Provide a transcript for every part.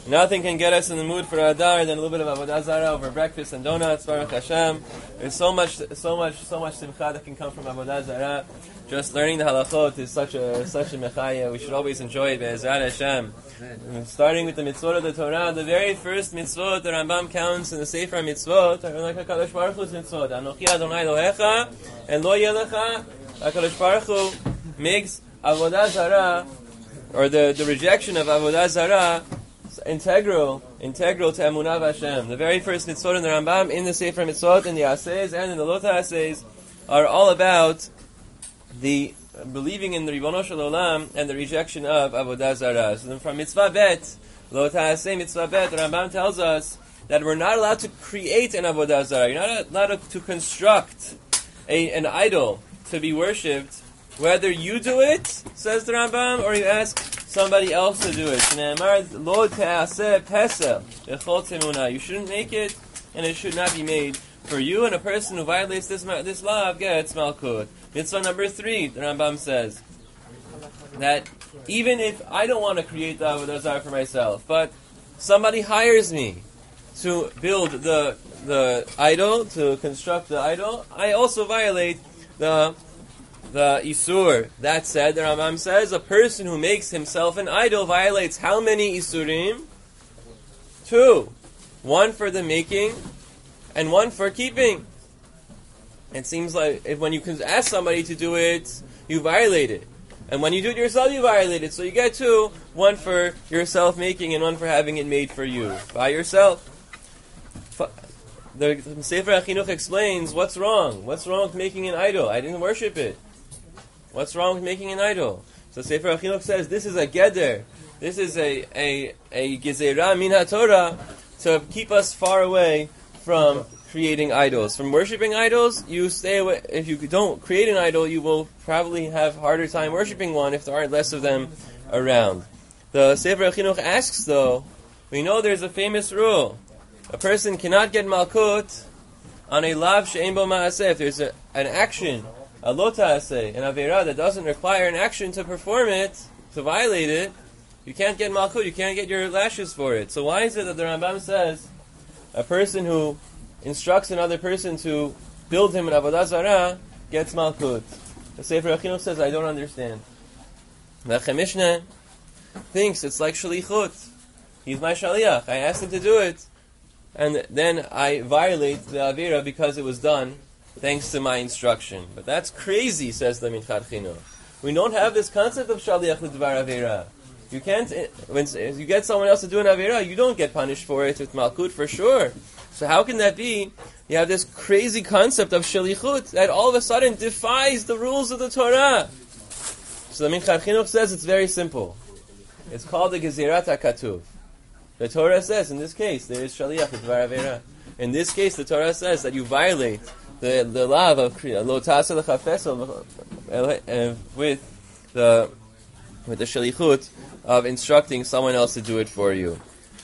Nothing can get us in the mood for Adar than a little bit of Avodah Zarah over breakfast and donuts. Baruch Hashem. There's so much simcha that can come from Avodah Zarah. Just learning the halachot is such a mechaya. We should always enjoy it. Be'ezrat Hashem. Starting with the mitzvot of the Torah, the very first mitzvot the Rambam counts in the Sefer Mitzvot are like HaKadosh Baruch Hu's mitzvot. Anochi Adonai Elohecha and Lo Yelecha. HaKadosh Baruch Hu makes Avodah Zarah, or the rejection of Avodah Zarah, integral to Emunah Hashem. The very first mitzvot in the Rambam, in the Sefer Mitzvot, in the Ases and in the Lota Ases, are all about the believing in the Ribono Shel Olam and the rejection of Avodah Zarah. So then from Mitzvah Bet, Lota Aseh Mitzvah Bet, the Rambam tells us that we're not allowed to create an Avodah Zarah. You're not allowed to construct an idol to be worshipped, whether you do it, says the Rambam, or you ask somebody else to do it. You shouldn't make it, and it should not be made for you, and a person who violates this law gets malkut. Mitzvah number 3, the Rambam says that even if I don't want to create the Avodah Zarah for myself, but somebody hires me to build the idol, to construct the idol, I also violate the Isur. That said, the Rambam says, a person who makes himself an idol violates how many Isurim? 2. 1 for the making, and 1 for keeping. It seems like if when you can ask somebody to do it, you violate it. And when you do it yourself, you violate it. So you get 2, 1 for yourself making and 1 for having it made for you, by yourself. The Sefer HaChinuch explains what's wrong. What's wrong with making an idol? I didn't worship it. What's wrong with making an idol? So Sefer HaChinuch says this is a geder. This is a gezerah min haTorah to keep us far away from creating idols. From worshipping idols, you stay away. If you don't create an idol, you will probably have a harder time worshipping one if there aren't less of them around. The Sefer HaChinuch asks, though, we know there's a famous rule. A person cannot get malkut on a lav she'ein bo ma'aseh. If there's an action, a lo ta'aseh, an aveira that doesn't require an action to perform it, to violate it, you can't get malkut, you can't get your lashes for it. So why is it that the Rambam says a person who instructs another person to build him an avodah zarah gets malkut? The Sefer HaChinuch says, I don't understand. The Mishnah thinks it's like shalichut. He's my shaliach. I asked him to do it, and then I violate the avera because it was done thanks to my instruction. But that's crazy, says the Minchad Chinuch. We don't have this concept of shaliach l'dvar avera. You can't, when you get someone else to do an avera, you don't get punished for it with malkut for sure. So how can that be? You have this crazy concept of shalichut that all of a sudden defies the rules of the Torah. So the Minchad Chinuch says it's very simple. It's called the Gezirat HaKatuv. The Torah says, in this case, there is shaliach l'dvar avera. In this case, the Torah says that you violate the law of lo ta'aseh l'chafesa with the shalichut of instructing someone else to do it for you.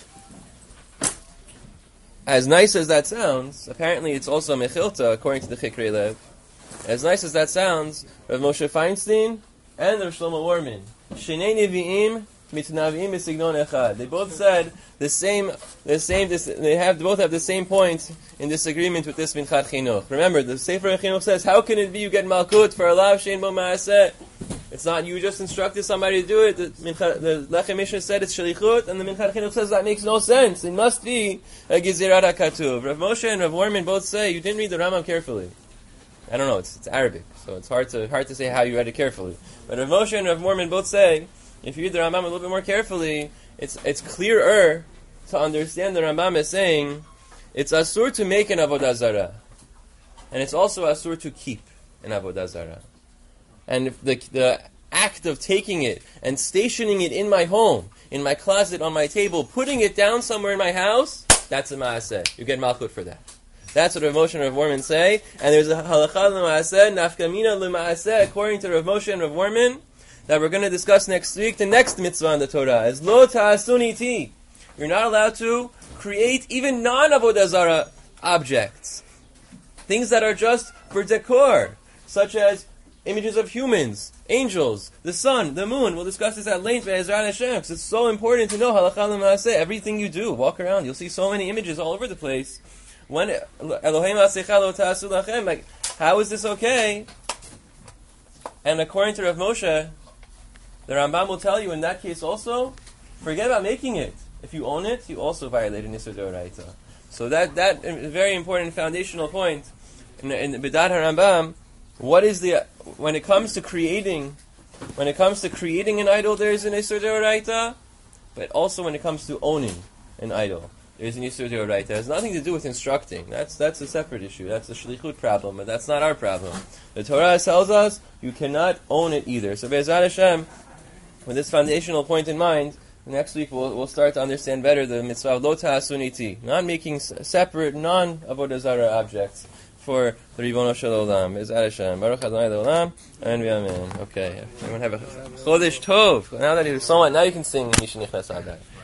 As nice as that sounds, apparently it's also mechilta, according to the Chikrei Lev. As nice as that sounds, Rav Moshe Feinstein and Rav Shlomo Warman, Shnei Nevi'im mitnavim b'signon echad. They both said the same. They both have the same point in disagreement with this Minchad Chinuch. Remember, the Sefer Chinuch says, how can it be you get malkut for a lav shein bo ma'aseh? It's not you just instructed somebody to do it. The Lechem Mishnah said it's shalichut, and the Minchad Chinuch says that makes no sense. It must be a gezirat hakatuv. Rav Moshe and Rav Warman both say you didn't read the Rambam carefully. I don't know. It's Arabic, so it's hard to say how you read it carefully. But Rav Moshe and Rav Warman both say, if you read the Rambam a little bit more carefully, it's clearer to understand the Rambam is saying it's asur to make an avodah zarah, and it's also asur to keep an avodah zarah. And if the act of taking it and stationing it in my home, in my closet, on my table, putting it down somewhere in my house, that's a ma'aseh. You get malchut for that. That's what Rav Moshe and Rav Warman say. And there's a halacha l'ma'aseh, nafkamina l'ma'aseh, according to Rav Moshe and Rav Warman, that we're going to discuss next week. The next mitzvah in the Torah is lo ta'asuniti. You're not allowed to create even non-avodah zarah objects, things that are just for decor, such as images of humans, angels, the sun, the moon. We'll discuss this at length, Be'ezrat Hashem, because it's so important to know halakha l'maaseh. Everything you do, walk around, you'll see so many images all over the place. When Elohim Asecha lo ta'asu lachem, like, how is this okay? And according to Rav Moshe, the Rambam will tell you in that case also, forget about making it. If you own it, you also violate an Isur D'Oraita. So that is a very important foundational point in B'dat HaRambam. What is when it comes to creating an idol, there is an Isur D'Oraita, but also when it comes to owning an idol, there is an Isur D'Oraita. It has nothing to do with instructing. That's a separate issue. That's a shlichut problem, but that's not our problem. The Torah tells us you cannot own it either. So Be'ezrat Hashem, with this foundational point in mind, next week we'll start to understand better the mitzvah of lo ta'asun iti, not making separate non-avodah zarah objects for the Ribono Shel Olam. Be'ezrat Hashem, Baruch Adonai Le'olam, and Amen. Okay, everyone have a Chodesh Tov. Now that you're somewhat, now you can sing Mishneh Nichnas Adar.